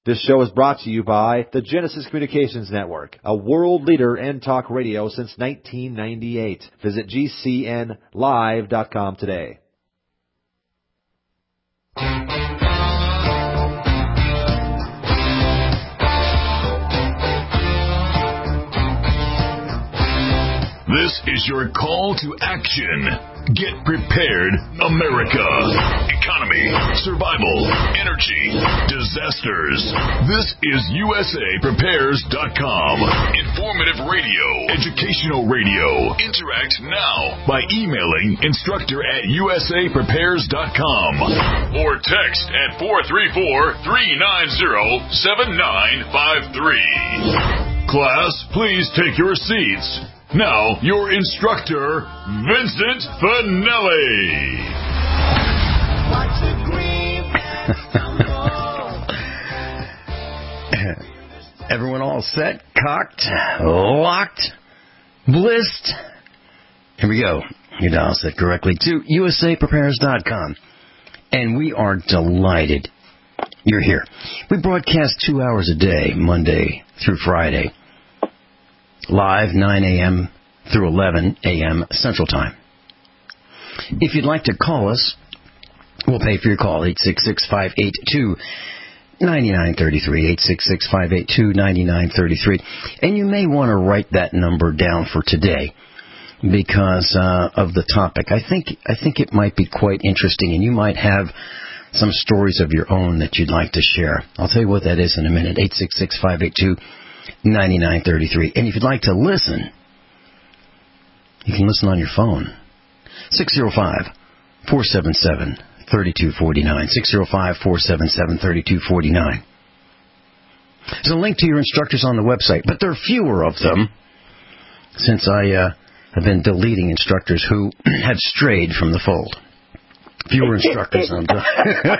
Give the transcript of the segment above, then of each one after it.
This show is brought to you by the Genesis Communications Network, a world leader in talk radio since 1998. Visit GCNlive.com today. This is your call to action. Get prepared, America. Economy, survival, energy, disasters. This is USAPrepares.com. Informative radio, educational radio. Interact now by emailing instructor@USAPrepares.com or text at 434-390-7953. Class, please take your seats. Now, your instructor, Vincent Finelli. Everyone all set, cocked, locked, blissed? Here we go. Your dial set correctly to USAPrepares.com. And we are delighted you're here. We broadcast 2 hours a day, Monday through Friday. Live, 9 a.m. through 11 a.m. Central Time. If you'd like to call us, we'll pay for your call, 866-582-9933, 866-582-9933. And you may want to write that number down for today because of the topic. I think it might be quite interesting, and you might have some stories of your own that you'd like to share. I'll tell you what that is in a minute, 866-582-9933. And if you'd like to listen, you can listen on your phone. 605-477-3249. 605-477-3249. There's a link to your instructors on the website, but there are fewer of them since I have been deleting instructors who have strayed from the fold. Fewer instructors on Guys,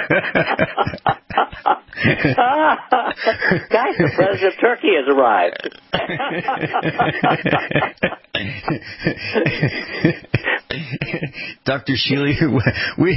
the president of Turkey has arrived. Dr. Sheely, we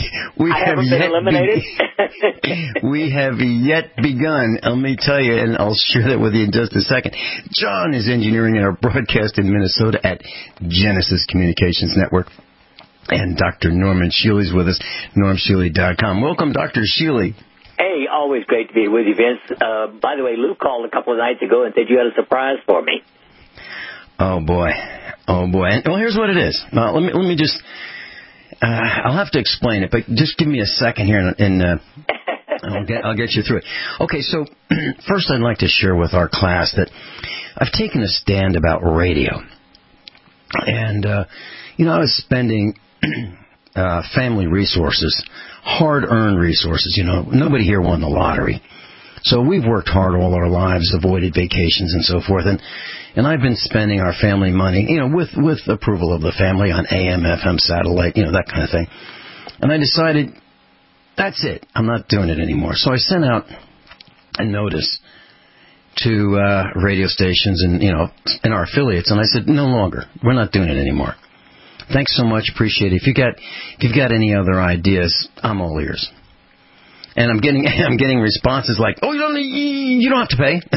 have yet begun. Let me tell you, and I'll share that with you in just a second. John is engineering our broadcast in Minnesota at Genesis Communications Network. And Dr. Norman Sheely's with us, normsheely.com. Welcome, Dr. Sheely. Hey, always great to be with you, Vince. By the way, Lou called a couple of nights ago and said you had a surprise for me. Oh, boy. And, well, here's what it is. Let me just... I'll have to explain it, but just give me a second here, and I'll get you through it. Okay, so first I'd like to share with our class that I've taken a stand about radio. And, I was spending... family resources, hard-earned resources. Nobody here won the lottery. So we've worked hard all our lives, avoided vacations and so forth. And I've been spending our family money, with approval of the family on AM, FM, satellite, that kind of thing. And I decided, that's it. I'm not doing it anymore. So I sent out a notice to radio stations and, and our affiliates. And I said, no longer. We're not doing it anymore. Thanks so much. Appreciate it. If you've got any other ideas, I'm all ears. And I'm getting responses like, "Oh, you don't have to pay.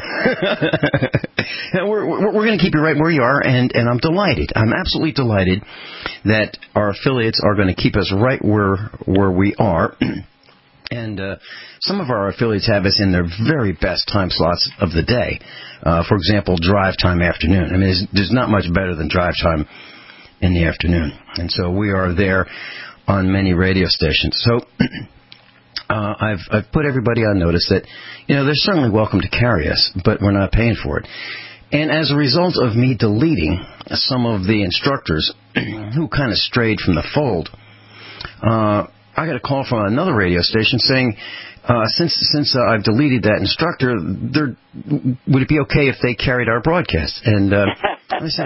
we're going to keep you right where you are." And I'm delighted. I'm absolutely delighted that our affiliates are going to keep us right where we are. And some of our affiliates have us in their very best time slots of the day. For example, drive time afternoon. I mean, there's not much better than drive time in the afternoon. And so we are there on many radio stations. So I've put everybody on notice that, they're certainly welcome to carry us, but we're not paying for it. And as a result of me deleting some of the instructors who kind of strayed from the fold, I got a call from another radio station saying, since I've deleted that instructor, would it be okay if they carried our broadcast? And I said,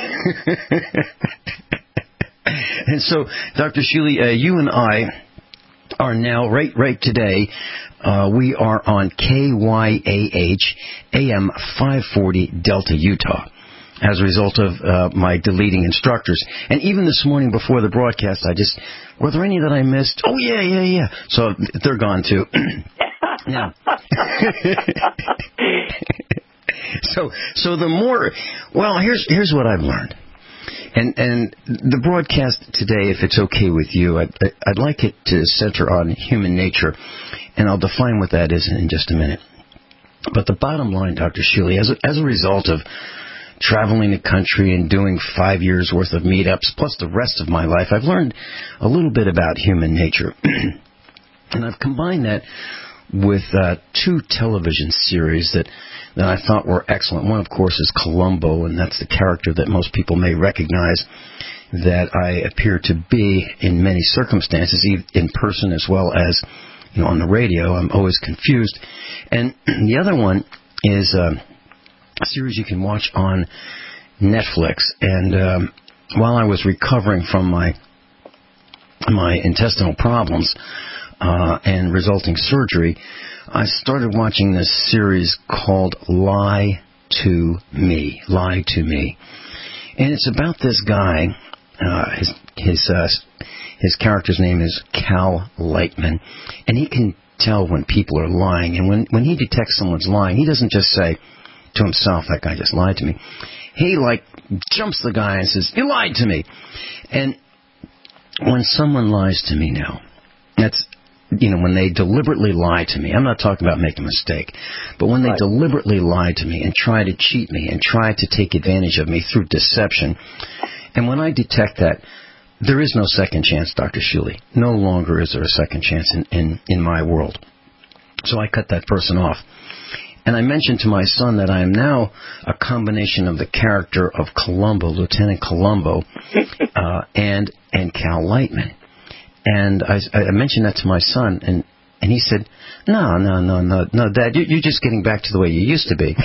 and so, Dr. Sheely, you and I are now, right today, we are on KYAH AM 540 Delta, Utah, as a result of my deleting instructors. And even this morning before the broadcast, were there any that I missed? Oh, yeah. So they're gone too. Now, so the more, well, here's what I've learned. And the broadcast today, if it's okay with you, I'd like it to center on human nature, and I'll define what that is in just a minute. But the bottom line, Dr. Shealy, as a result of traveling the country and doing 5 years worth of meetups, plus the rest of my life, I've learned a little bit about human nature. And I've combined that with 2 television series that I thought were excellent. One, of course, is Columbo, and that's the character that most people may recognize that I appear to be in many circumstances, in person as well as on the radio. I'm always confused. And the other one is a series you can watch on Netflix. And while I was recovering from my intestinal problems and resulting surgery, I started watching this series called Lie to Me. Lie to Me. And it's about this guy. His character's name is Cal Lightman, and he can tell when people are lying. And when he detects someone's lying, he doesn't just say to himself, "That guy just lied to me." He jumps the guy and says, "You lied to me." And when someone lies to me now, that's when they deliberately lie to me. I'm not talking about making a mistake, but when they deliberately lie to me and try to cheat me and try to take advantage of me through deception, and when I detect that, there is no second chance, Dr. Shealy. No longer is there a second chance in my world. So I cut that person off. And I mentioned to my son that I am now a combination of the character of Columbo, Lieutenant Columbo, and Cal Lightman. And I mentioned that to my son, and he said, No, Dad, you're just getting back to the way you used to be.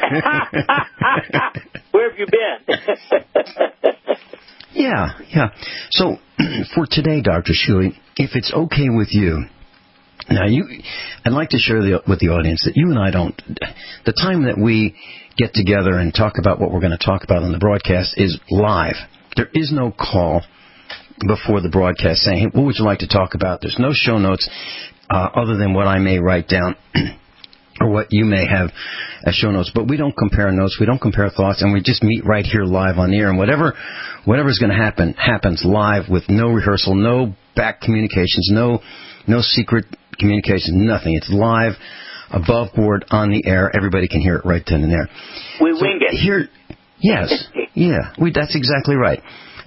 Where have you been? Yeah. So for today, Dr. Shealy, if it's okay with you, now I'd like to share with the audience that you and I don't, the time that we get together and talk about what we're going to talk about on the broadcast is live. There is no call before the broadcast saying, "Hey, what would you like to talk about?" There's no show notes other than what I may write down or what you may have as show notes. But we don't compare notes. We don't compare thoughts. And we just meet right here live on the air. And whatever's going to happen happens live with no rehearsal, no back communications, no secret communications, nothing. It's live, above board, on the air. Everybody can hear it right then and there. We wing it. Yes. Yeah. That's exactly right.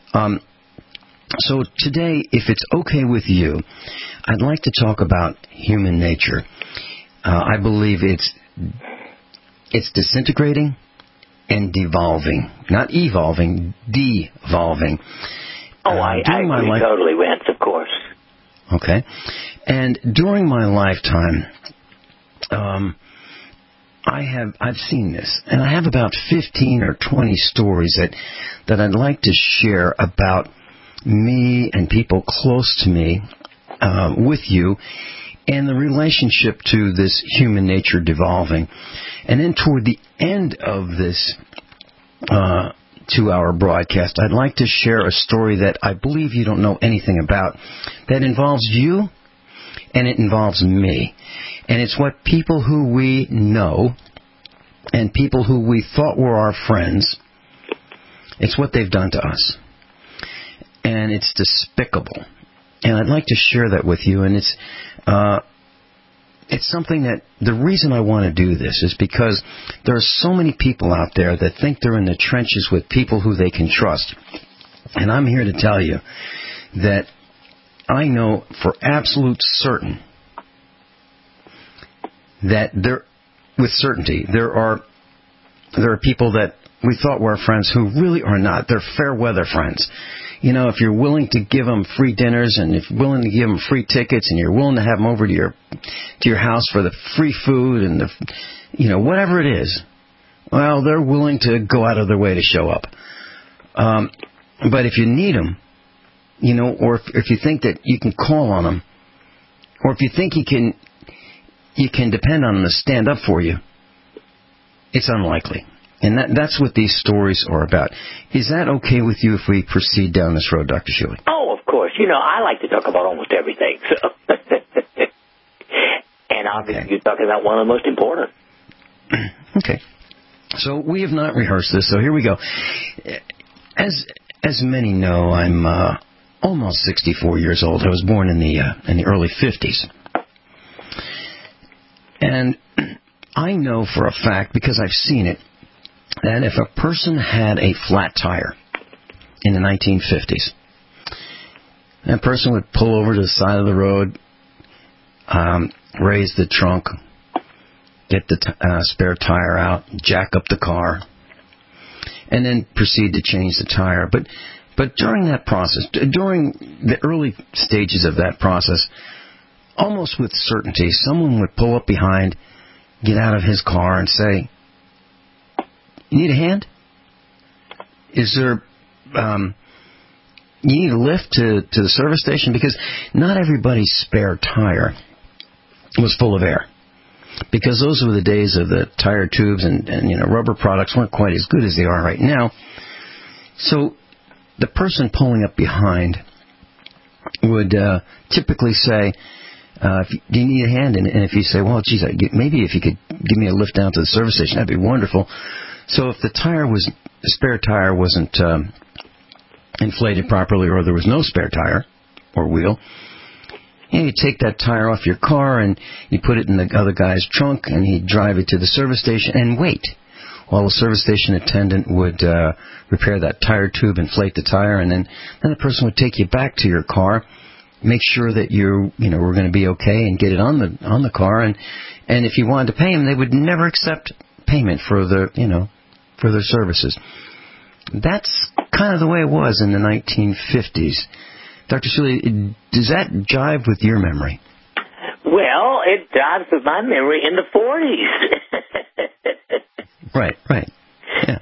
So today, if it's okay with you, I'd like to talk about human nature. I believe it's disintegrating and devolving. Not evolving, devolving. Oh, I agree totally, Vince, of course. Okay. And during my lifetime, I've seen this, and I have about 15 or 20 stories that I'd like to share about me and people close to me with you and the relationship to this human nature devolving. And then toward the end of this 2-hour broadcast, I'd like to share a story that I believe you don't know anything about that involves you and it involves me. And it's what people who we know and people who we thought were our friends, it's what they've done to us. And it's despicable. And I'd like to share that with you. And it's something that the reason I want to do this is because there are so many people out there that think they're in the trenches with people who they can trust. And I'm here to tell you that I know for absolute certain that with certainty, there are people that we thought were friends who really are not. They're fair weather friends. If you're willing to give them free dinners and if you're willing to give them free tickets and you're willing to have them over to your house for the free food and whatever it is, well, they're willing to go out of their way to show up. But if you need them, or if you think that you can call on them, or if you think you can depend on them to stand up for you, it's unlikely. And that's what these stories are about. Is that okay with you if we proceed down this road, Dr. Shealy? Oh, of course. I like to talk about almost everything. So. And obviously you're talking about one of the most important. Okay. So we have not rehearsed this, so here we go. As many know, I'm almost 64 years old. I was born in the early 50s. And I know for a fact, because I've seen it, that if a person had a flat tire in the 1950s, that person would pull over to the side of the road, raise the trunk, get the spare tire out, jack up the car, and then proceed to change the tire. But during that process, during the early stages of that process, almost with certainty, someone would pull up behind, get out of his car, and say, "You need a hand? Is there, you need a lift to the service station?" Because not everybody's spare tire was full of air. Because those were the days of the tire tubes and rubber products weren't quite as good as they are right now. So the person pulling up behind would typically say, "Do you need a hand?" And if you say, "Well, geez, maybe if you could give me a lift down to the service station, that'd be wonderful." So if the spare tire wasn't inflated properly, or there was no spare tire or wheel, you take that tire off your car and you put it in the other guy's trunk, and he'd drive it to the service station and wait while the service station attendant would repair that tire tube, inflate the tire, and then the person would take you back to your car, make sure that you were going to be okay, and get it on the car. And if you wanted to pay them, they would never accept payment for for their services. That's kind of the way it was in the 1950s. Dr. Shuley, does that jive with your memory? Well, it jives with my memory in the 40s. Right. Yeah.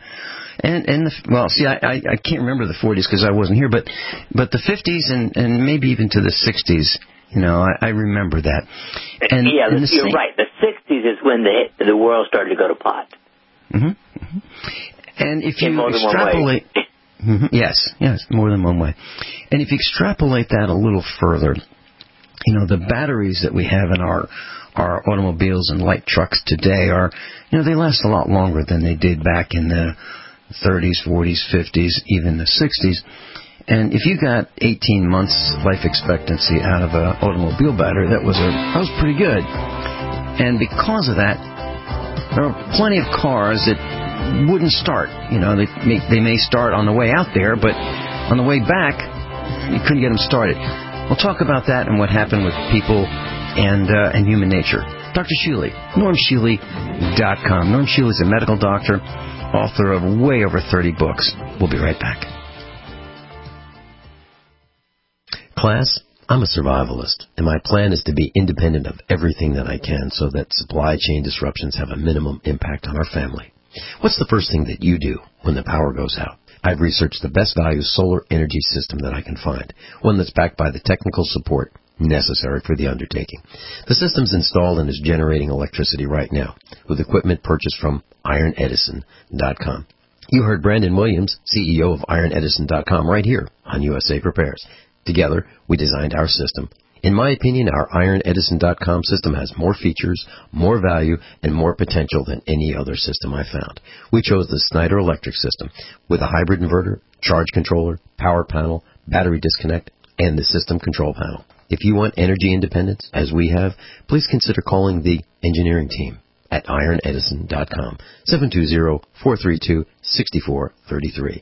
I can't remember the 40s because I wasn't here, but the 50s and maybe even to the 60s, I remember that. And you're right. The 60s is when the world started to go to pot. Mm-hmm. And if you extrapolate... Mm-hmm. Yes, more than one way. And if you extrapolate that a little further, the batteries that we have in our automobiles and light trucks today are, they last a lot longer than they did back in the 30s, 40s, 50s, even the 60s. And if you got 18 months life expectancy out of an automobile battery, that was pretty good. And because of that, there are plenty of cars that wouldn't start. They may start on the way out there, but on the way back, you couldn't get them started. We'll talk about that and what happened with people and human nature. Dr. Shuley, NormShuley.com. Norm Shuley is a medical doctor, author of way over 30 books. We'll be right back. Class, I'm a survivalist, and my plan is to be independent of everything that I can so that supply chain disruptions have a minimum impact on our family. What's the first thing that you do when the power goes out? I've researched the best value solar energy system that I can find, one that's backed by the technical support necessary for the undertaking. The system's installed and is generating electricity right now with equipment purchased from IronEdison.com. You heard Brandon Williams, CEO of IronEdison.com, right here on USA Prepares. Together, we designed our system. In my opinion, our IronEdison.com system has more features, more value, and more potential than any other system I found. We chose the Snyder Electric system with a hybrid inverter, charge controller, power panel, battery disconnect, and the system control panel. If you want energy independence, as we have, please consider calling the engineering team at IronEdison.com, 720-432-6433,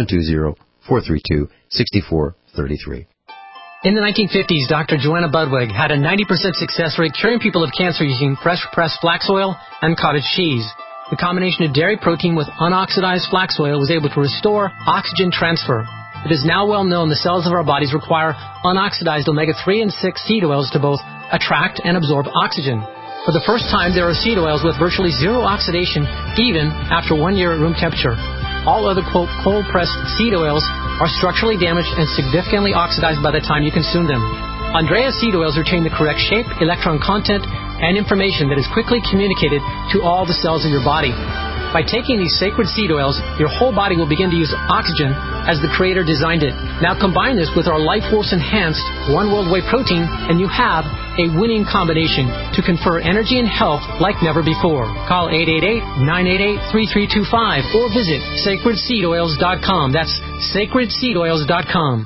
720-432-6433. In the 1950s, Dr. Joanna Budwig had a 90% success rate curing people of cancer using fresh-pressed flax oil and cottage cheese. The combination of dairy protein with unoxidized flax oil was able to restore oxygen transfer. It is now well known the cells of our bodies require unoxidized omega-3 and 6 seed oils to both attract and absorb oxygen. For the first time, there are seed oils with virtually zero oxidation, even after 1 year at room temperature. All other, quote, cold-pressed seed oils are structurally damaged and significantly oxidized by the time you consume them. Andrea seed oils retain the correct shape, electron content, and information that is quickly communicated to all the cells of your body. By taking these sacred seed oils, your whole body will begin to use oxygen as the Creator designed it. Now combine this with our Life Force Enhanced One World Whey protein, and you have a winning combination to confer energy and health like never before. Call 888-988-3325 or visit sacredseedoils.com. That's sacredseedoils.com.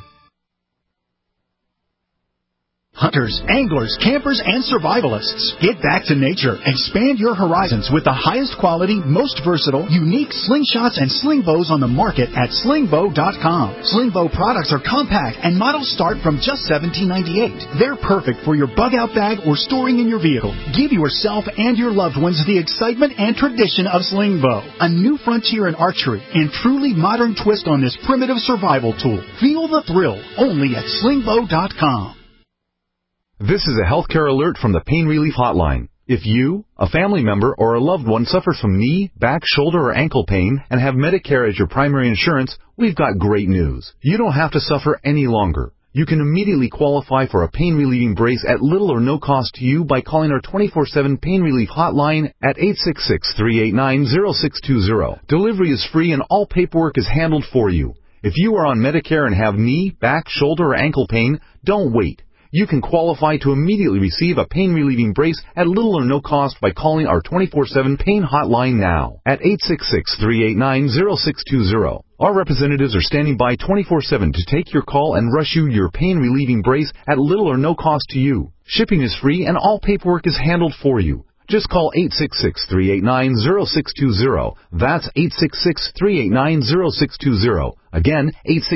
Hunters, anglers, campers, and survivalists. Get back to nature. Expand your horizons with the highest quality, most versatile, unique slingshots and sling bows on the market at slingbow.com. Slingbow products are compact and models start from just $17.98. They're perfect for your bug-out bag or storing in your vehicle. Give yourself and your loved ones the excitement and tradition of Slingbow, a new frontier in archery and truly modern twist on this primitive survival tool. Feel the thrill only at slingbow.com. This is a healthcare alert from the Pain Relief Hotline. If you, a family member, or a loved one suffers from knee, back, shoulder, or ankle pain and have Medicare as your primary insurance, we've got great news. You don't have to suffer any longer. You can immediately qualify for a pain-relieving brace at little or no cost to you by calling our 24/7 Pain Relief Hotline at 866-389-0620. Delivery is free and all paperwork is handled for you. If you are on Medicare and have knee, back, shoulder, or ankle pain, don't wait. You can qualify to immediately receive a pain-relieving brace at little or no cost by calling our 24/7 Pain Hotline now at 866-389-0620. Our representatives are standing by 24/7 to take your call and rush you your pain-relieving brace at little or no cost to you. Shipping is free and all paperwork is handled for you. Just call 866-389-0620. That's 866-389-0620. Again,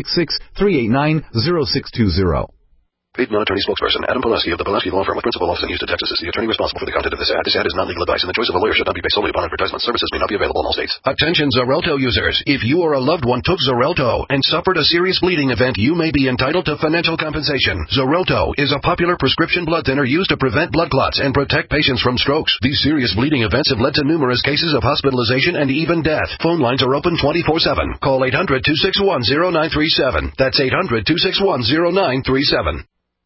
866-389-0620. Paid non-attorney spokesperson Adam Pileski of the Pileski Law Firm with principal office in Houston, Texas is the attorney responsible for the content of this ad. This ad is not legal advice, and the choice of a lawyer should not be based solely upon advertisement. Services may not be available in all states. Attention Xarelto users. If you or a loved one took Xarelto and suffered a serious bleeding event, you may be entitled to financial compensation. Xarelto is a popular prescription blood thinner used to prevent blood clots and protect patients from strokes. These serious bleeding events have led to numerous cases of hospitalization and even death. Phone lines are open 24/7. Call 800-261-0937. That's 800-261-0937.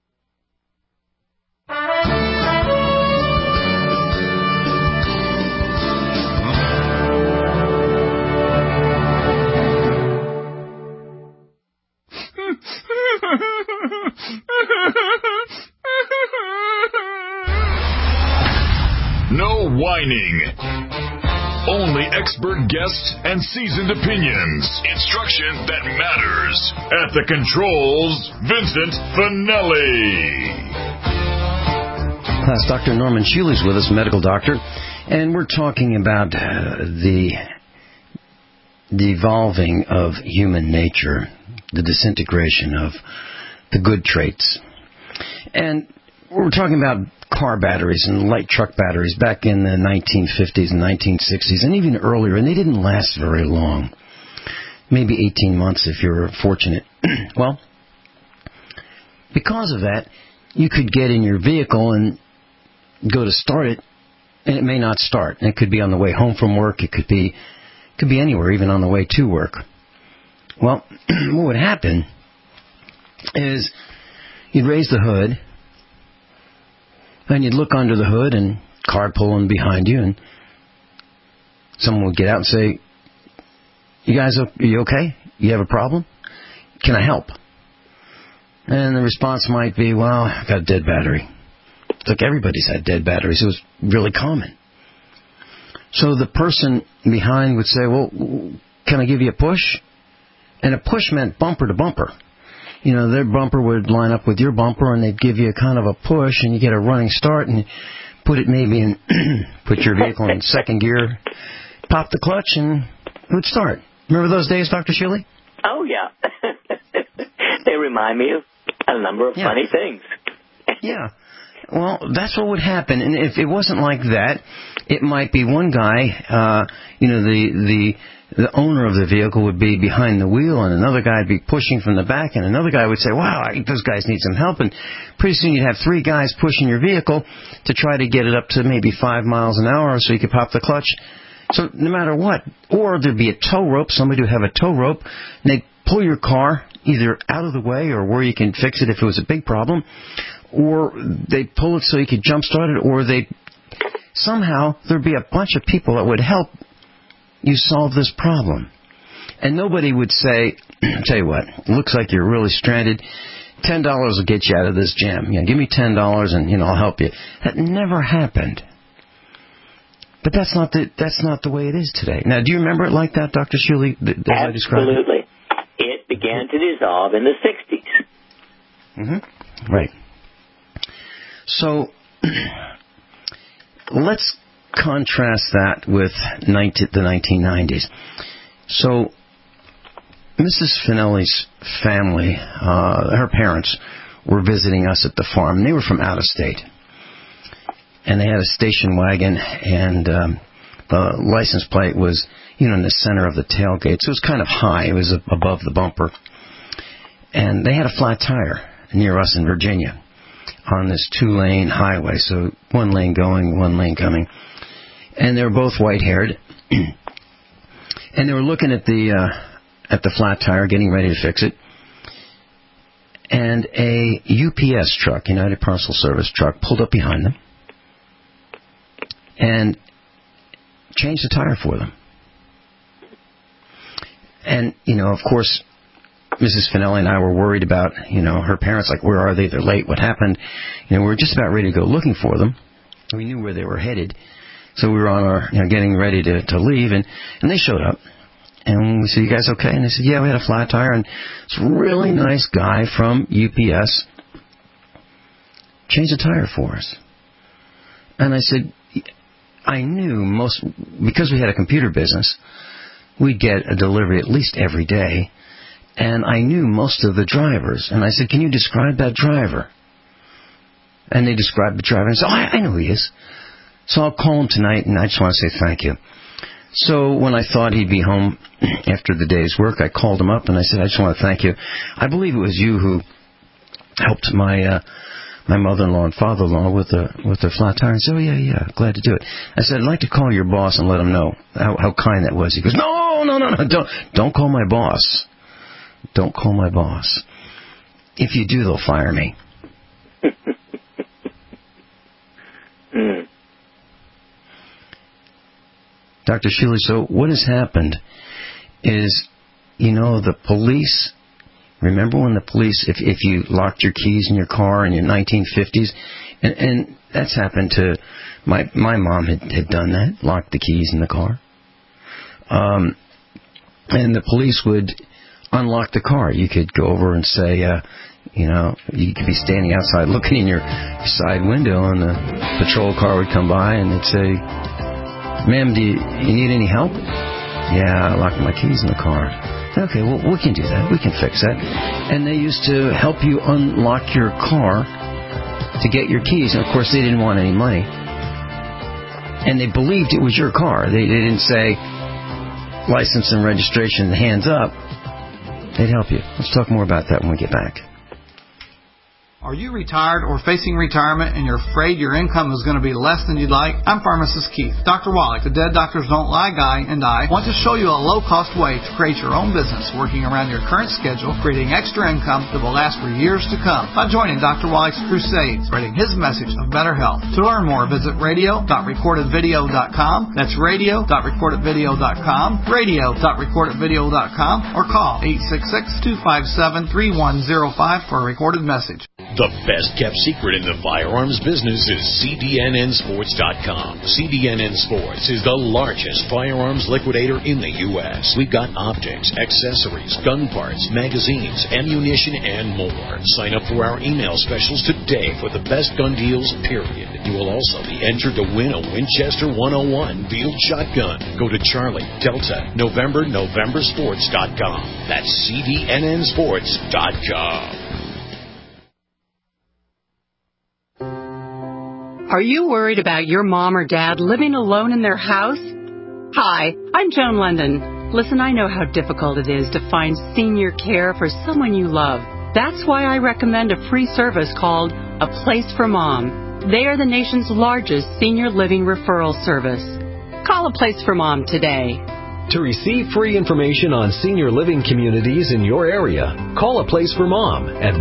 No whining. Only expert guests and seasoned opinions. Instruction that matters. At the controls, Vincent Finelli. Class Dr. Norman Shealy is with us, medical doctor, and we're talking about the devolving of human nature, the disintegration of the good traits. And we're talking about car batteries and light truck batteries back in the 1950s and 1960s and even earlier, and they didn't last very long. Maybe 18 months if you're fortunate. Well, because of that, you could get in your vehicle and go to start it, and it may not start. And it could be on the way home from work. It could be anywhere, even on the way to work. Well, what would happen is you'd raise the hood, and you'd look under the hood, and car pulling behind you, and someone would get out and say, "You guys, are you okay? You have a problem? Can I help?" And the response might be, "Well, I've got a dead battery." It's like everybody's had dead batteries. It was really common. So the person behind would say, "Well, can I give you a push?" And a push meant bumper to bumper. You know, their bumper would line up with your bumper, and they'd give you a kind of a push, and you get a running start, and put it maybe in, put your vehicle in second gear, pop the clutch, and it would start. Remember those days, Dr. Shealy? Oh, yeah. They remind me of a number of funny things. Yeah. Well, that's what would happen. And if it wasn't like that, it might be one guy, the owner of the vehicle would be behind the wheel, and another guy would be pushing from the back, and another guy would say, "Wow, those guys need some help." And pretty soon you'd have three guys pushing your vehicle to try to get it up to maybe 5 miles an hour so you could pop the clutch. So no matter what. Or there'd be a tow rope. Somebody would have a tow rope, and they'd pull your car either out of the way or where you can fix it if it was a big problem, or they'd pull it so you could jump start it, or somehow there'd be a bunch of people that would help you solve this problem. And nobody would say, tell you what, it looks like you're really stranded. $10 will get you out of this jam. Give me $10 and, I'll help you. That never happened. But that's not the way it is today. Now, do you remember it like that, Dr. Shuley, as I described it? Absolutely. It began to dissolve in the 60s. Mm-hmm. Right. So, let's contrast that with the 1990s. So, Mrs. Finelli's family, her parents, were visiting us at the farm. And they were from out of state. And they had a station wagon, and the license plate was, in the center of the tailgate. So it was kind of high. It was above the bumper. And they had a flat tire near us in Virginia on this 2-lane highway. So 1 lane going, 1 lane coming. And they were both white-haired. And they were looking at the flat tire, getting ready to fix it. And a UPS truck, United Parcel Service truck, pulled up behind them and changed the tire for them. And, of course, Mrs. Finelli and I were worried about, her parents, like, where are they? They're late. What happened? We were just about ready to go looking for them. We knew where they were headed. So we were on our, getting ready to leave, and they showed up. And we said, you guys okay? And they said, yeah, we had a flat tire. And this really nice guy from UPS changed the tire for us. And I said, I knew because we had a computer business, we'd get a delivery at least every day. And I knew most of the drivers. And I said, can you describe that driver? And they described the driver. And I said, I know who he is. So I'll call him tonight, and I just want to say thank you. So when I thought he'd be home after the day's work, I called him up, and I said, I just want to thank you. I believe it was you who helped my mother-in-law and father-in-law with the flat tire. And he said, oh, yeah, glad to do it. I said, I'd like to call your boss and let him know how kind that was. He goes, no, don't call my boss. Don't call my boss. If you do, they'll fire me. Dr. Shuley, so what has happened is, the police, remember when the police, if you locked your keys in your car in your 1950s, and that's happened to, my mom had done that, locked the keys in the car. And the police would unlock the car. You could go over and say, you could be standing outside looking in your side window, and the patrol car would come by, and they'd say, ma'am, do you need any help? Yeah, I locked my keys in the car. Okay, well, we can do that. We can fix that. And they used to help you unlock your car to get your keys. And, of course, they didn't want any money. And they believed it was your car. They didn't say, license and registration, hands up. They'd help you. Let's talk more about that when we get back. Are you retired or facing retirement and you're afraid your income is going to be less than you'd like? I'm Pharmacist Keith. Dr. Wallach, the Dead Doctors Don't Lie guy, and I want to show you a low-cost way to create your own business working around your current schedule, creating extra income that will last for years to come by joining Dr. Wallach's crusade, spreading his message of better health. To learn more, visit radio.recordedvideo.com. That's radio.recordedvideo.com, radio.recordedvideo.com, or call 866-257-3105 for a recorded message. The best-kept secret in the firearms business is CDNNSports.com. CDNN Sports is the largest firearms liquidator in the U.S. We've got optics, accessories, gun parts, magazines, ammunition, and more. Sign up for our email specials today for the best gun deals, period. You will also be entered to win a Winchester 101 field shotgun. Go to Charlie, Delta, Novembersports.com. That's CDNNSports.com. Are you worried about your mom or dad living alone in their house? Hi, I'm Joan London. Listen, I know how difficult it is to find senior care for someone you love. That's why I recommend a free service called A Place for Mom. They are the nation's largest senior living referral service. Call A Place for Mom today. To receive free information on senior living communities in your area, call A Place for Mom at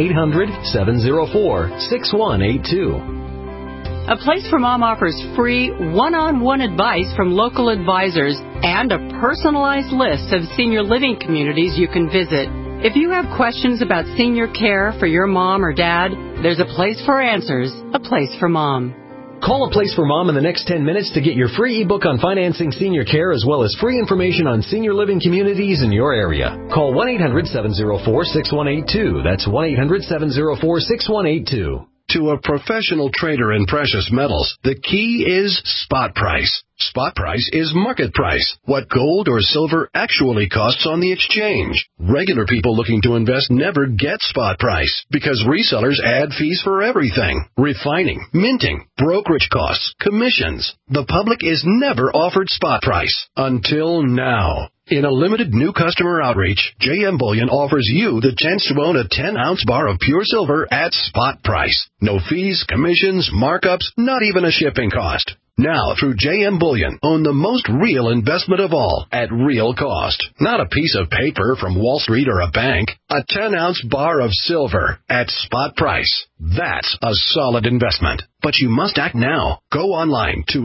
1-800-704-6182. A Place for Mom offers free one-on-one advice from local advisors and a personalized list of senior living communities you can visit. If you have questions about senior care for your mom or dad, there's a place for answers, a place for mom. Call A Place for Mom in the next 10 minutes to get your free ebook on financing senior care as well as free information on senior living communities in your area. Call 1-800-704-6182. That's 1-800-704-6182. To a professional trader in precious metals, the key is spot price. Spot price is market price, what gold or silver actually costs on the exchange. Regular people looking to invest never get spot price because resellers add fees for everything. Refining, minting, brokerage costs, commissions. The public is never offered spot price until now. In a limited new customer outreach, JM Bullion offers you the chance to own a 10-ounce bar of pure silver at spot price. No fees, commissions, markups, not even a shipping cost. Now, through JM Bullion, own the most real investment of all at real cost. Not a piece of paper from Wall Street or a bank. A 10-ounce bar of silver at spot price. That's a solid investment. But you must act now. Go online to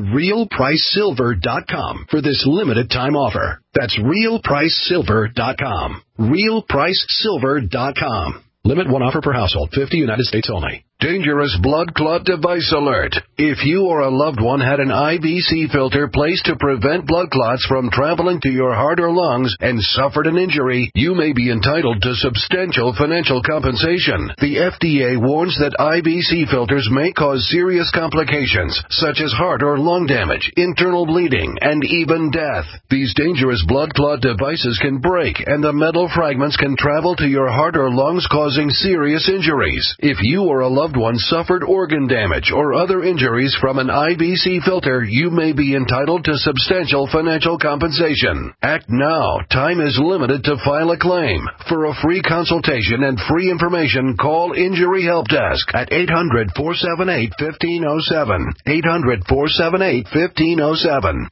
realpricesilver.com for this limited time offer. That's realpricesilver.com. realpricesilver.com. Limit one offer per household, 50 United States only. Dangerous blood clot device alert. If you or a loved one had an IVC filter placed to prevent blood clots from traveling to your heart or lungs and suffered an injury, you may be entitled to substantial financial compensation. The FDA warns that IVC filters may cause serious complications, such as heart or lung damage, internal bleeding, and even death. These dangerous blood clot devices can break, and the metal fragments can travel to your heart or lungs, causing serious injuries. If you or a loved one suffered organ damage or other injuries from an IVC filter, you may be entitled to substantial financial compensation. Act now. Time is limited to file a claim. For a free consultation and free information, call Injury Help Desk at 800-478-1507. 800-478-1507.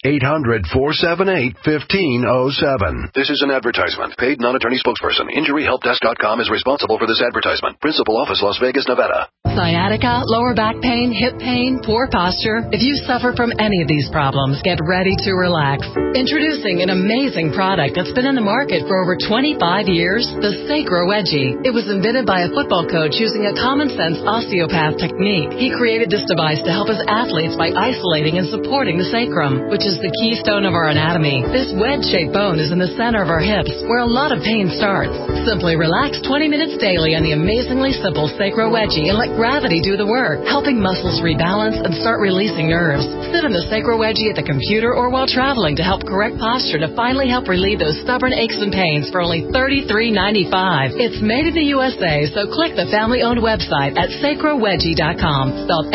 800-478-1507. This is an advertisement. Paid non-attorney spokesperson. InjuryHelpDesk.com is responsible for this advertisement. Principal office, Las Vegas, Nevada. Sciatica, lower back pain, hip pain, poor posture. If you suffer from any of these problems, get ready to relax. Introducing an amazing product that's been in the market for over 25 years, the Sacro Wedgie. It was invented by a football coach using a common-sense osteopath technique. He created this device to help his athletes by isolating and supporting the sacrum, which is the keystone of our anatomy. This wedge-shaped bone is in the center of our hips, where a lot of pain starts. Simply relax 20 minutes daily on the amazingly simple Sacro Wedgie and let gravity do the work, helping muscles rebalance and start releasing nerves. Sit in the Sacro Wedgie at the computer or while traveling to help correct posture to finally help relieve those stubborn aches and pains for only $33.95. It's made in the USA, so click the family-owned website at sacrowedgie.com, spelled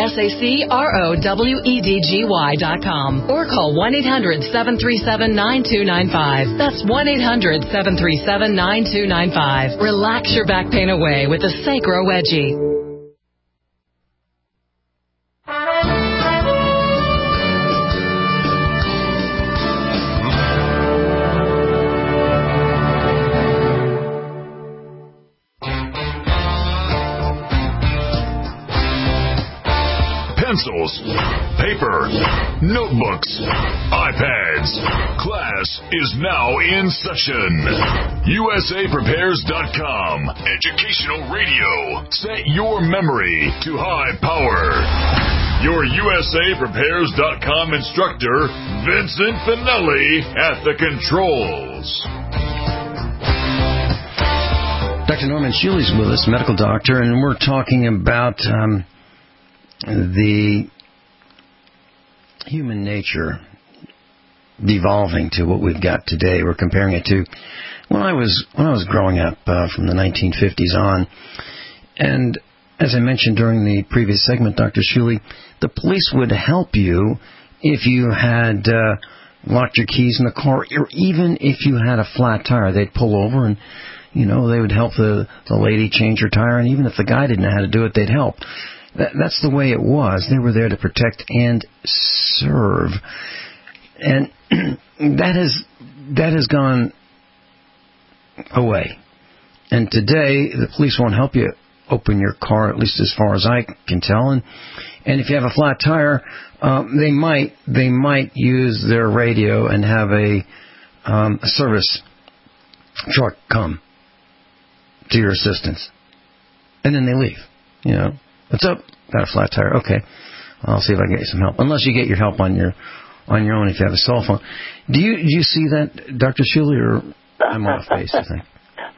SACROWEDGY.com, or call 1-800-737-9295. That's 1-800-737-9295. Relax your back pain away with the Sacro Wedgie. Pencils, paper, notebooks, iPads. Class is now in session. USAPrepares.com. Educational radio. Set your memory to high power. Your USAPrepares.com instructor, Vincent Finelli, at the controls. Dr. Norman Schule's with us, medical doctor, and we're talking about the human nature devolving to what we've got today. We're comparing it to when I was growing up from the 1950s on. And as I mentioned during the previous segment, Dr. Schule, the police would help you if you had locked your keys in the car, or even if you had a flat tire. They'd pull over and, you know, they would help the lady change her tire. And even if the guy didn't know how to do it, they'd help. That's the way it was. They were there to protect and serve. And that has gone away. And today, the police won't help you open your car, at least as far as I can tell. And if you have a flat tire, they might use their radio and have a service truck come to your assistance, and then they leave. You know, what's up? Got a flat tire? Okay, I'll see if I can get you some help. Unless you get your help on your own if you have a cell phone. Do you see that, Dr. Shuley, or I'm off base? I think.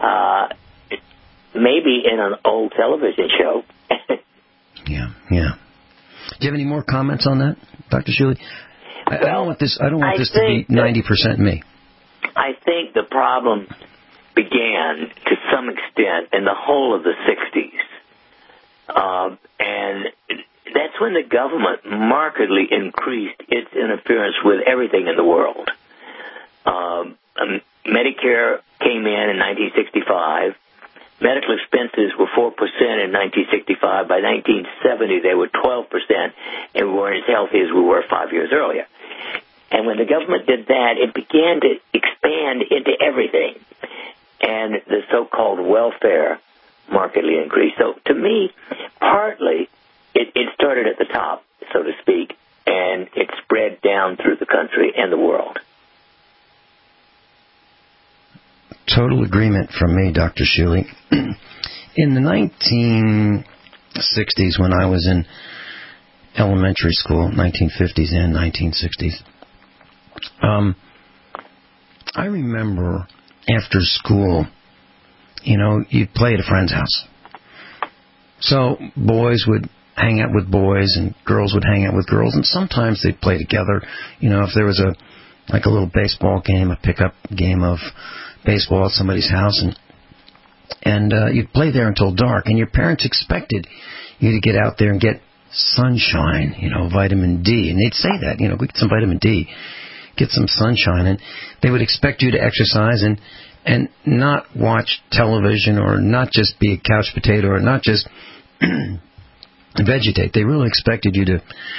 Maybe in an old television show. Yeah. Do you have any more comments on that, Dr. Shuley? I don't want this to be 90% me. I think the problem began to some extent in the whole of the 60s. And that's when the government markedly increased its interference with everything in the world. Medicare came in 1965. Medical expenses were 4% in 1965. By 1970, they were 12%, and we weren't as healthy as we were 5 years earlier. And when the government did that, it began to expand into everything, and the so-called welfare markedly increased. So to me, partly, it started at the top, so to speak, and it spread down through the country and the world. Total agreement from me, Dr. Shuley. In the 1960s, when I was in elementary school, 1950s and 1960s, I remember after school, you'd play at a friend's house. So boys would hang out with boys and girls would hang out with girls, and sometimes they'd play together. If there was a little baseball game, a pickup game of baseball at somebody's house, and you'd play there until dark, and your parents expected you to get out there and get sunshine, vitamin D, and they'd say that, go get some vitamin D, get some sunshine, and they would expect you to exercise and not watch television, or not just be a couch potato, or not just vegetate. They really expected you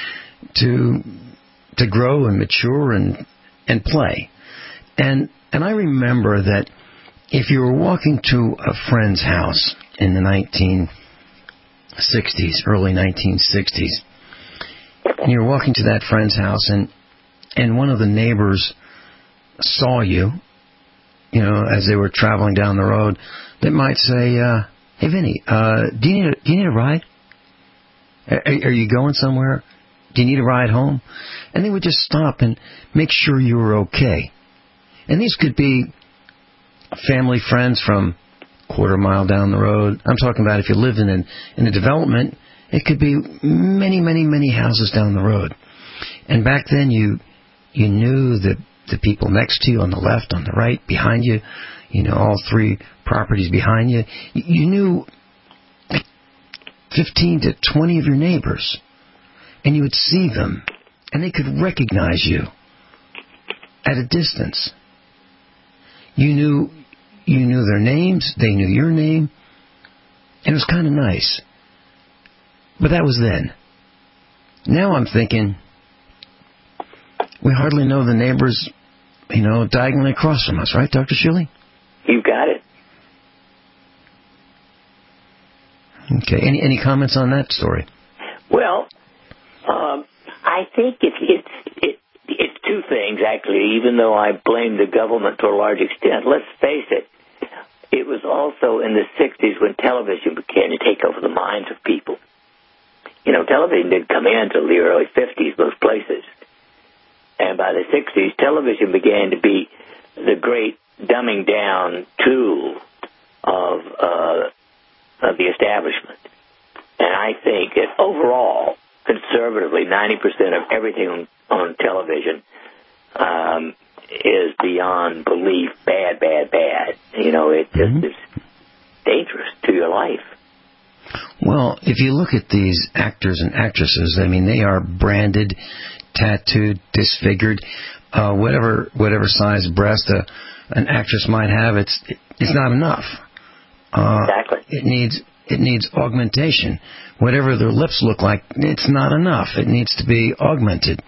to grow and mature and play. And I remember that if you were walking to a friend's house in the 1960s, early 1960s, and you were walking to that friend's house, and one of the neighbors saw you, as they were traveling down the road, they might say, "Hey, Vinny, do you need a ride? Are you going somewhere? Do you need a ride home?" And they would just stop and make sure you were okay. And these could be family friends from a quarter mile down the road. I'm talking about if you lived in a development, it could be many, many, many houses down the road. And back then you knew the people next to you, on the left, on the right, behind you, all three properties behind you. You knew 15 to 20 of your neighbors, and you would see them, and they could recognize you at a distance. You knew their names, they knew your name, and it was kind of nice. But that was then. Now I'm thinking, we hardly know the neighbors, diagonally across from us, right, Dr. Shuley? You got it. Okay. Any comments on that story? Well, I think it's two things, actually, even though I blame the government to a large extent. Let's face it, it was also in the 60s when television began to take over the minds of people. Television didn't come in until the early 50s, most places. And by the 60s, television began to be the great dumbing down tool of the establishment. And I think that overall, conservatively, 90% of everything on television is beyond belief bad. It just is dangerous to your life. Well, if you look at these actors and actresses, they are branded, tattooed, disfigured, whatever size breast an actress might have, it's not enough. Exactly. It needs augmentation. Whatever their lips look like, it's not enough. It needs to be augmented.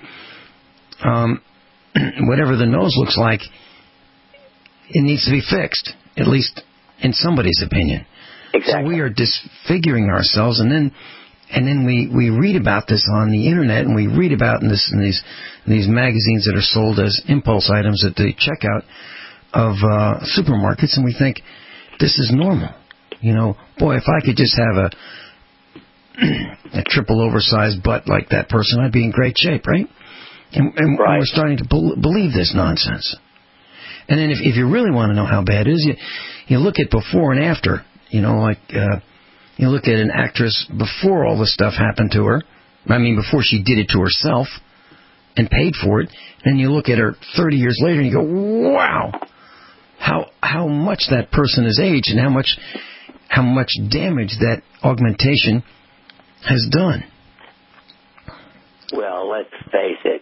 Whatever the nose looks like, it needs to be fixed, at least in somebody's opinion. Exactly. So we are disfiguring ourselves, and then we read about this on the internet, and we read about in these magazines that are sold as impulse items at the checkout of supermarkets, and we think this is normal. You know, boy, if I could just have a triple oversized butt like that person, I'd be in great shape, right? And right. we're starting to believe this nonsense. And then if you really want to know how bad it is, you look at before and after. You know, like you look at an actress before all this stuff happened to her. I mean, before she did it to herself and paid for it. And you look at her 30 years later and you go, wow, how much that person has aged and how much damage that augmentation has done. Well, let's face it.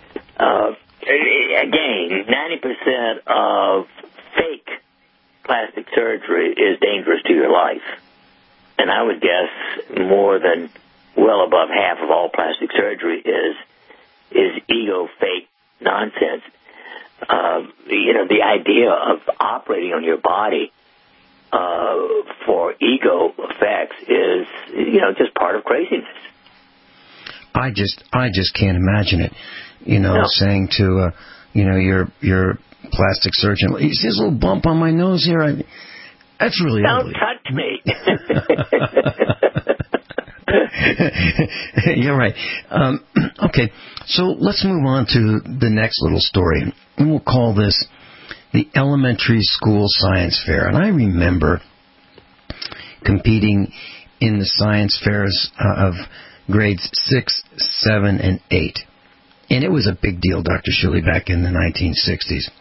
Again, 90% of fake plastic surgery is dangerous to your life. And I would guess more than well above half of all plastic surgery is ego fake nonsense. You know, the idea of operating on your body for ego effects is, you know, just part of craziness. I just can't imagine it. You know, saying to your plastic surgeon, you see this little bump on my nose here? That's really ugly. Don't touch me. You're right. Okay, so let's move on to the next little story. And we'll call this the Elementary School Science Fair. And I remember competing in the science fairs of grades 6, 7, and 8. And it was a big deal, Dr. Shuley, back in the 1960s.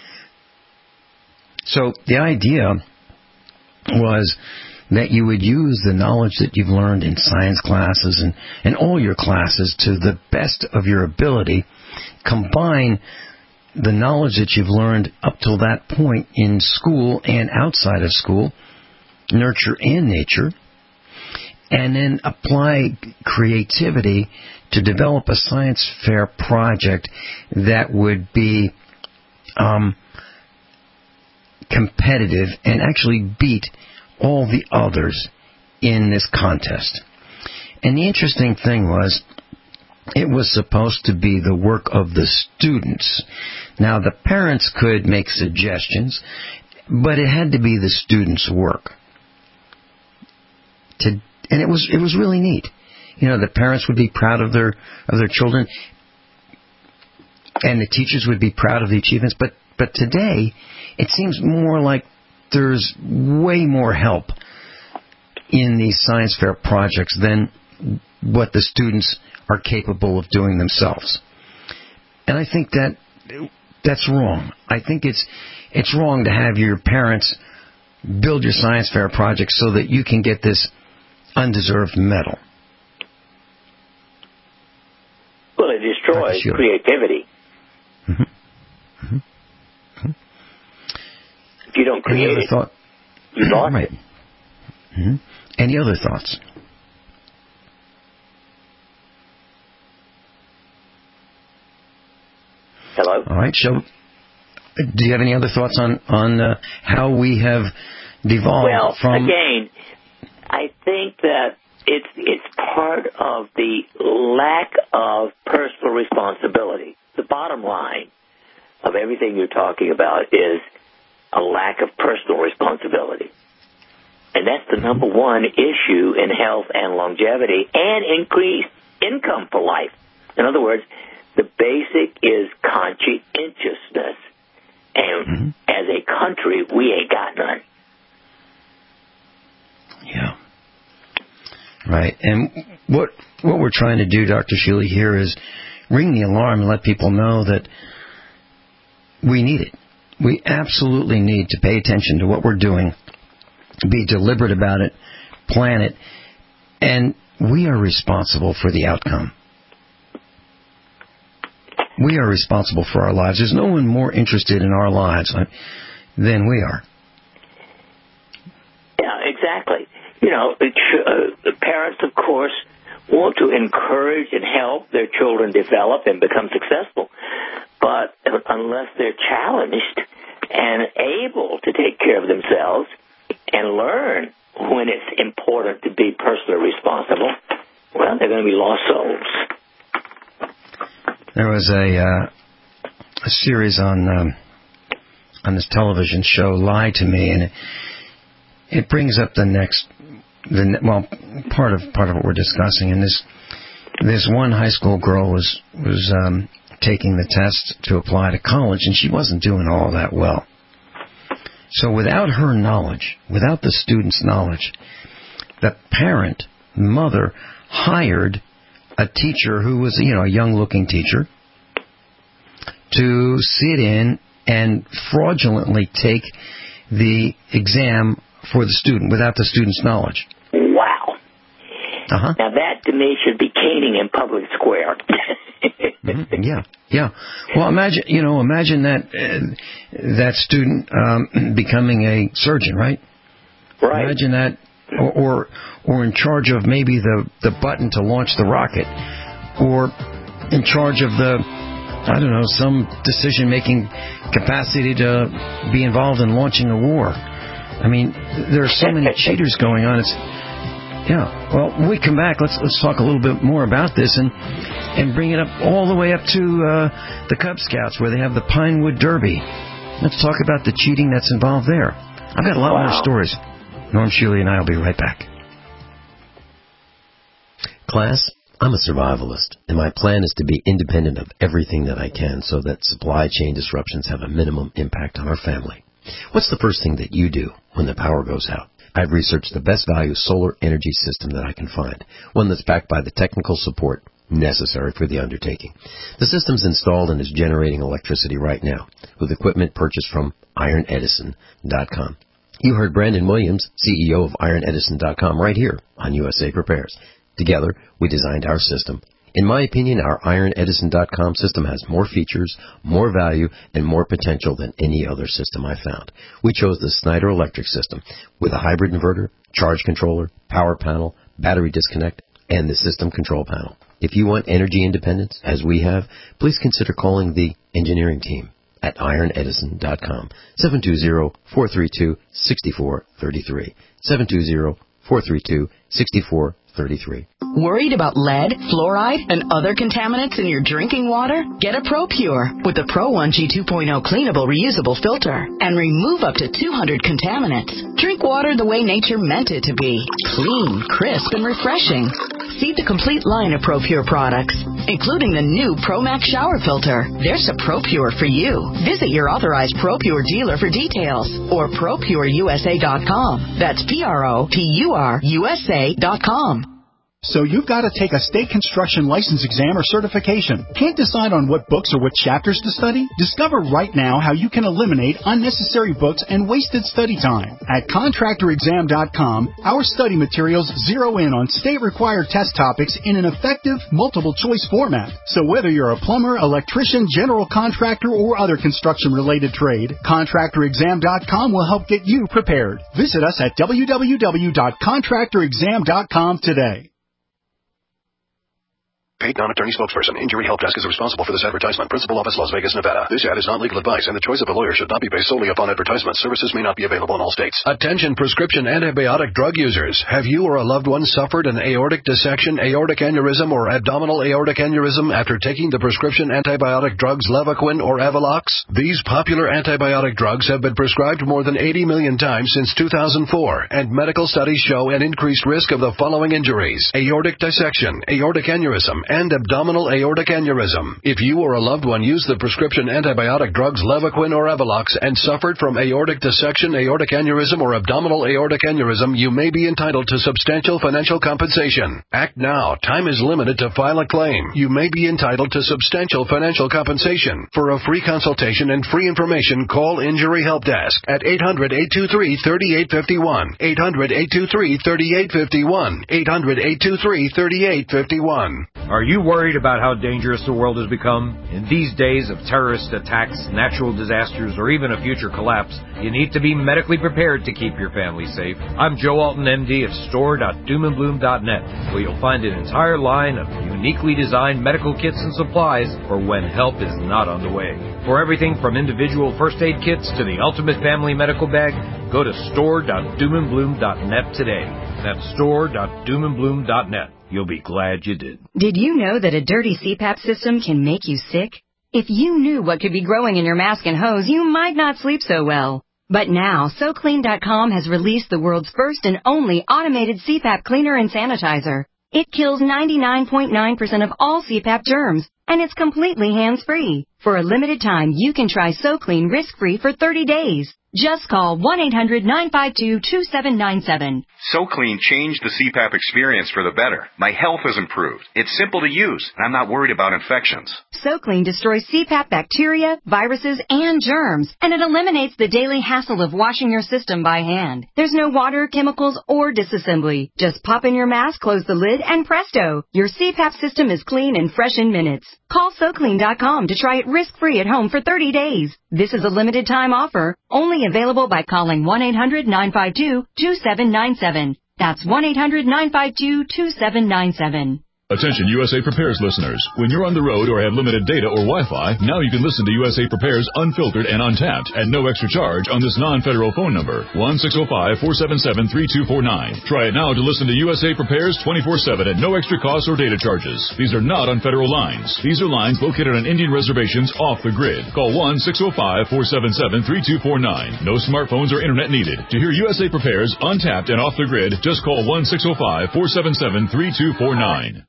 So the idea was that you would use the knowledge that you've learned in science classes and all your classes to the best of your ability, combine the knowledge that you've learned up till that point in school and outside of school, nurture and nature, and then apply creativity to develop a science fair project that would be competitive and actually beat all the others in this contest. And the interesting thing was, it was supposed to be the work of the students. Now, the parents could make suggestions, but it had to be the students' work. And it was really neat. You know, the parents would be proud of their children, and the teachers would be proud of the achievements. But today, it seems more like there's way more help in these science fair projects than what the students are capable of doing themselves. And I think that's wrong. I think it's wrong to have your parents build your science fair project so that you can get this undeserved medal. Well, it destroys creativity. Mm-hmm. Mm-hmm. Mm-hmm. If you don't create it, you lost it. Mm-hmm. Any other thoughts? Hello? All right. Do you have any other thoughts on how we have devolved from... Well, again, I think that it's part of the lack of personal responsibility. The bottom line of everything you're talking about is a lack of personal responsibility. And that's the number one issue in health and longevity and increased income for life. In other words, the basic is conscientiousness. And as a country, we ain't got none. Yeah. Right. And what we're trying to do, Dr. Shuley, here is ring the alarm and let people know that we need it. We absolutely need to pay attention to what we're doing, be deliberate about it, plan it, and we are responsible for the outcome. We are responsible for our lives. There's no one more interested in our lives than we are. Yeah, exactly. You know, the parents, of course, want to encourage and help their children develop and become successful. But unless they're challenged and able to take care of themselves, and learn when it's important to be personally responsible, well, they're going to be lost souls. There was a series on this television show, Lie to Me, and it brings up part of what we're discussing. And this one high school girl was taking the test to apply to college, and she wasn't doing all that well. So without her knowledge, without the student's knowledge, the parent, mother, hired a teacher who was, a young-looking teacher to sit in and fraudulently take the exam for the student without the student's knowledge. Wow. Uh-huh. Now that, to me, should be caning in public square. Mm-hmm. Yeah. Well, imagine that student becoming a surgeon, right? Right. Imagine that, or in charge of maybe the button to launch the rocket, or in charge of some decision-making capacity to be involved in launching a war. I mean, there are so many cheaters going on. Well, when we come back, let's talk a little bit more about this and bring it up all the way up to the Cub Scouts, where they have the Pinewood Derby. Let's talk about the cheating that's involved there. I've got a lot more stories. Norm Shuley and I will be right back. Class, I'm a survivalist, and my plan is to be independent of everything that I can so that supply chain disruptions have a minimum impact on our family. What's the first thing that you do when the power goes out? I've researched the best value solar energy system that I can find, one that's backed by the technical support necessary for the undertaking. The system's installed and is generating electricity right now with equipment purchased from IronEdison.com. You heard Brandon Williams, CEO of IronEdison.com, right here on USA Prepares. Together, we designed our system. In my opinion, our IronEdison.com system has more features, more value, and more potential than any other system I found. We chose the Snyder Electric system with a hybrid inverter, charge controller, power panel, battery disconnect, and the system control panel. If you want energy independence, as we have, please consider calling the engineering team at IronEdison.com, 720-432-6433, 720-432-6433. Worried about lead, fluoride, and other contaminants in your drinking water? Get a ProPure with the Pro 1G 2.0 cleanable reusable filter and remove up to 200 contaminants. Drink water the way nature meant it to be. Clean, crisp, and refreshing. See the complete line of ProPure products, including the new ProMax shower filter. There's a ProPure for you. Visit your authorized ProPure dealer for details or ProPureUSA.com. That's ProPureUSA.com. So you've got to take a state construction license exam or certification. Can't decide on what books or what chapters to study? Discover right now how you can eliminate unnecessary books and wasted study time. At ContractorExam.com, our study materials zero in on state-required test topics in an effective, multiple-choice format. So whether you're a plumber, electrician, general contractor, or other construction-related trade, ContractorExam.com will help get you prepared. Visit us at www.ContractorExam.com today. Paid non-attorney spokesperson. Injury Help Desk is responsible for this advertisement. Principal office, Las Vegas, Nevada. This ad is not legal advice, and the choice of a lawyer should not be based solely upon advertisement. Services may not be available in all states. Attention prescription antibiotic drug users. Have you or a loved one suffered an aortic dissection, aortic aneurysm, or abdominal aortic aneurysm after taking the prescription antibiotic drugs Levaquin or Avelox? These popular antibiotic drugs have been prescribed more than 80 million times since 2004, and medical studies show an increased risk of the following injuries: aortic dissection, aortic aneurysm, and abdominal aortic aneurysm. If you or a loved one used the prescription antibiotic drugs Levaquin or Avelox and suffered from aortic dissection, aortic aneurysm, or abdominal aortic aneurysm, you may be entitled to substantial financial compensation. Act now. Time is limited to file a claim. You may be entitled to substantial financial compensation. For a free consultation and free information, call Injury Help Desk at 800-823-3851, 800-823-3851, 800-823-3851. Are you worried about how dangerous the world has become? In these days of terrorist attacks, natural disasters, or even a future collapse, you need to be medically prepared to keep your family safe. I'm Joe Alton, MD of store.doomandbloom.net, where you'll find an entire line of uniquely designed medical kits and supplies for when help is not on the way. For everything from individual first aid kits to the ultimate family medical bag, go to store.doomandbloom.net today. That's store.doomandbloom.net. You'll be glad you did. Did you know that a dirty CPAP system can make you sick? If you knew what could be growing in your mask and hose, you might not sleep so well. But now, SoClean.com has released the world's first and only automated CPAP cleaner and sanitizer. It kills 99.9% of all CPAP germs, and it's completely hands-free. For a limited time, you can try SoClean risk-free for 30 days. Just call 1-800-952-2797. SoClean changed the CPAP experience for the better. My health has improved. It's simple to use, and I'm not worried about infections. SoClean destroys CPAP bacteria, viruses, and germs, and it eliminates the daily hassle of washing your system by hand. There's no water, chemicals, or disassembly. Just pop in your mask, close the lid, and presto! Your CPAP system is clean and fresh in minutes. Call SoClean.com to try it risk-free at home for 30 days. This is a limited-time offer, only available by calling 1-800-952-2797. That's 1-800-952-2797. Attention USA Prepares listeners. When you're on the road or have limited data or Wi-Fi, now you can listen to USA Prepares unfiltered and untapped at no extra charge on this non-federal phone number, 1-605-477-3249. Try it now to listen to USA Prepares 24/7 at no extra cost or data charges. These are not on federal lines. These are lines located on Indian reservations off the grid. Call 1-605-477-3249. No smartphones or internet needed. To hear USA Prepares untapped and off the grid, just call 1-605-477-3249.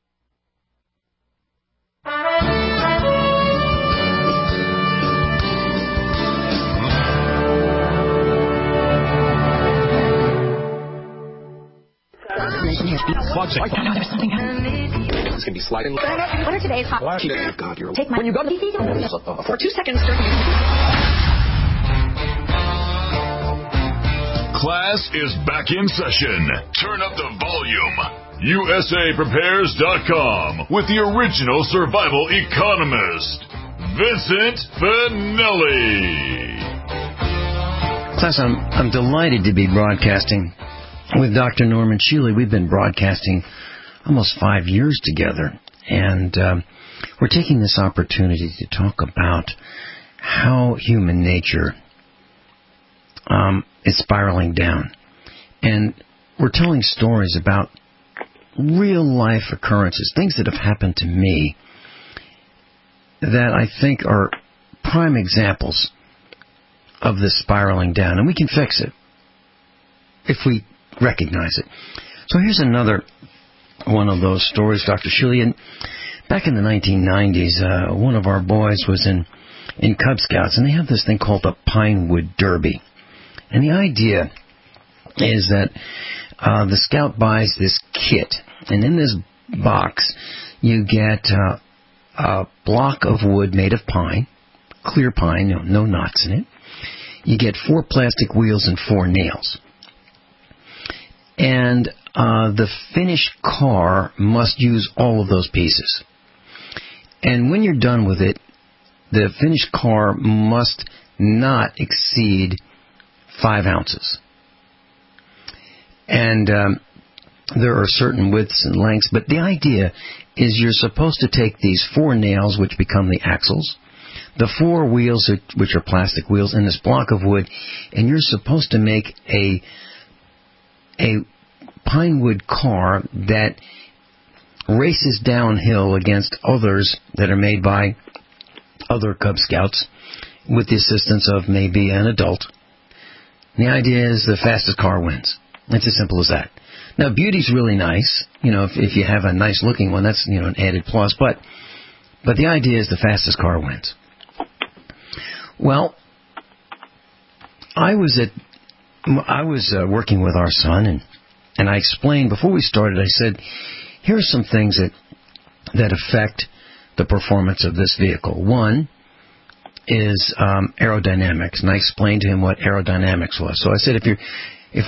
It's going to be sliding. What are today's hot? Take my. When you go to for 2 seconds. Class is back in session. Turn up the volume. USAPrepares.com with the original survival economist, Vincent Finelli. Class, I'm delighted to be broadcasting with Dr. Norman Shealy. We've been broadcasting almost 5 years together, and we're taking this opportunity to talk about how human nature is spiraling down. And we're telling stories about real-life occurrences, things that have happened to me that I think are prime examples of this spiraling down, and we can fix it if we recognize it. So here's another one of those stories, Dr. Shealy. And back in the 1990s, one of our boys was in Cub Scouts, and they have this thing called the Pinewood Derby. And the idea is that the scout buys this kit, and in this box you get a block of wood made of pine, clear pine, no knots in it. You get 4 plastic wheels and 4 nails. And the finished car must use all of those pieces. And when you're done with it, the finished car must not exceed 5 ounces. And there are certain widths and lengths, but the idea is you're supposed to take these 4 nails, which become the axles, the 4 wheels, which are plastic wheels, and this block of wood, and you're supposed to make a pinewood car that races downhill against others that are made by other Cub Scouts with the assistance of maybe an adult. And the idea is the fastest car wins. It's as simple as that. Now, beauty's really nice. If you have a nice looking one, that's an added plus. But the idea is the fastest car wins. Well, I was working with our son, and I explained before we started. I said, here are some things that affect the performance of this vehicle. One is aerodynamics, and I explained to him what aerodynamics was. So I said, if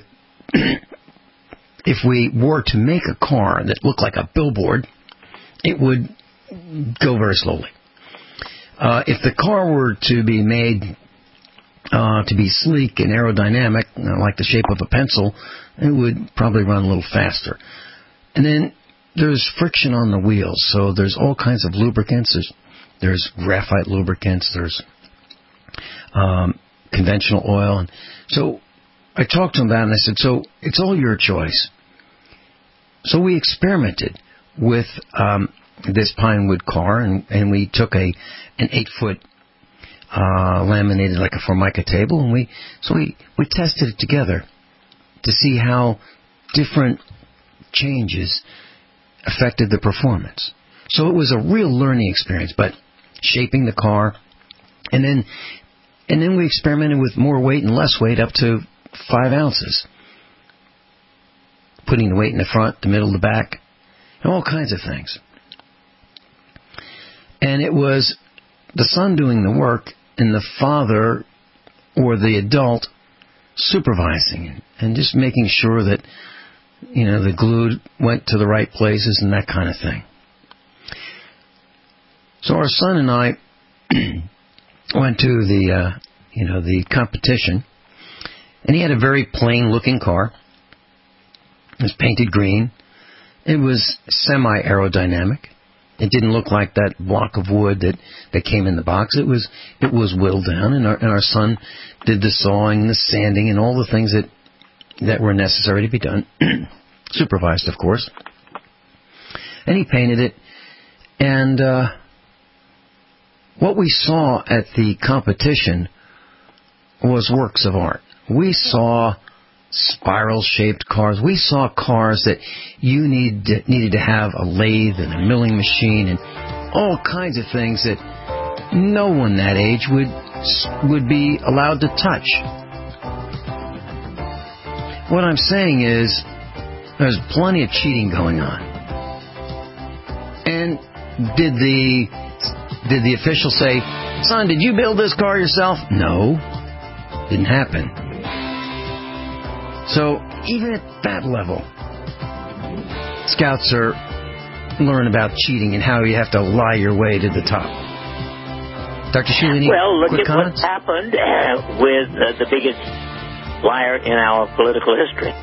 we were to make a car that looked like a billboard, it would go very slowly. If the car were to be made to be sleek and aerodynamic, like the shape of a pencil, it would probably run a little faster. And then there's friction on the wheels, so there's all kinds of lubricants. There's graphite lubricants. There's conventional oil. And so I talked to him about it, and I said, so it's all your choice. So we experimented with this pine wood car, and we took an 8-foot laminated like a Formica table, and we tested it together to see how different changes affected the performance. So it was a real learning experience, but shaping the car, and then we experimented with more weight and less weight up to 5 ounces. Putting the weight in the front, the middle, the back, and all kinds of things. And it was the son doing the work and the father or the adult supervising and just making sure that, the glue went to the right places and that kind of thing. So our son and I went to the competition, and he had a very plain-looking car. It was painted green. It was semi-aerodynamic. It didn't look like that block of wood that came in the box. It was whittled down, and our son did the sawing, the sanding, and all the things that were necessary to be done. Supervised, of course. And he painted it. And what we saw at the competition was works of art. We saw spiral-shaped cars. We saw cars that you needed to have a lathe and a milling machine and all kinds of things that no one that age would be allowed to touch. What I'm saying is there's plenty of cheating going on. And did the official say, "Son, did you build this car yourself?" No, didn't happen. So even at that level, scouts learn about cheating and how you have to lie your way to the top. Dr. Shealy, well, look quick at comments? what happened with the biggest liar in our political history.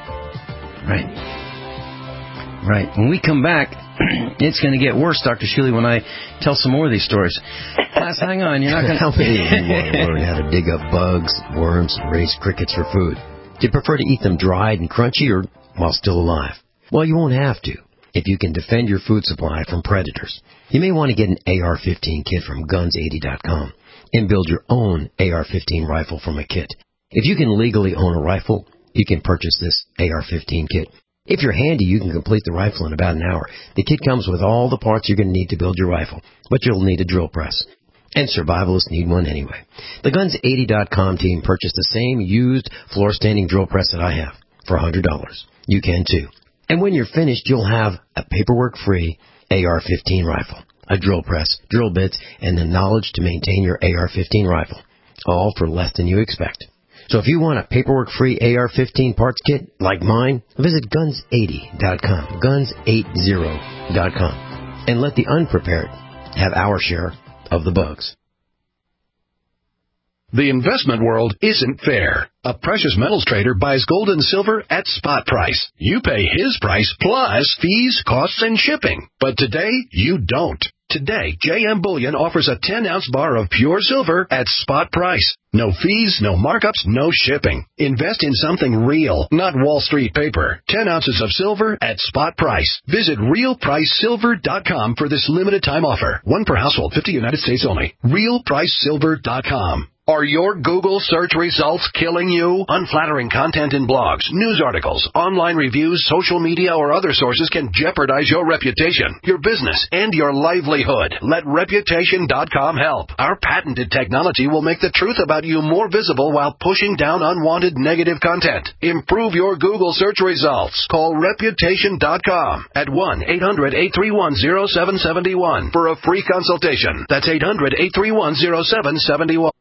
Right. When we come back, it's going to get worse, Dr. Shealy, when I tell some more of these stories. Class, hang on. You're not going to help me. You want to learn how to dig up bugs, worms, and raise crickets for food. Do you prefer to eat them dried and crunchy or while still alive? Well, you won't have to if you can defend your food supply from predators. You may want to get an AR-15 kit from Guns80.com and build your own AR-15 rifle from a kit. If you can legally own a rifle, you can purchase this AR-15 kit. If you're handy, you can complete the rifle in about an hour. The kit comes with all the parts you're going to need to build your rifle, but you'll need a drill press. And survivalists need one anyway. The Guns80.com team purchased the same used floor-standing drill press that I have for $100. You can too. And when you're finished, you'll have a paperwork-free AR-15 rifle, a drill press, drill bits, and the knowledge to maintain your AR-15 rifle, all for less than you expect. So if you want a paperwork-free AR-15 parts kit like mine, visit Guns80.com, Guns80.com, and let the unprepared have our share of the bugs. The investment world isn't fair. A precious metals trader buys gold and silver at spot price. You pay his price plus fees, costs, and shipping. But today, you don't. Today, JM Bullion offers a 10-ounce bar of pure silver at spot price. No fees, no markups, no shipping. Invest in something real, not Wall Street paper. 10 ounces of silver at spot price. Visit RealPriceSilver.com for this limited time offer. One per household, 50 United States only. RealPriceSilver.com. Are your Google search results killing you? Unflattering content in blogs, news articles, online reviews, social media, or other sources can jeopardize your reputation, your business, and your livelihood. Let Reputation.com help. Our patented technology will make the truth about you more visible while pushing down unwanted negative content. Improve your Google search results. Call Reputation.com at 1-800-831-0771 for a free consultation. That's 800-831-0771.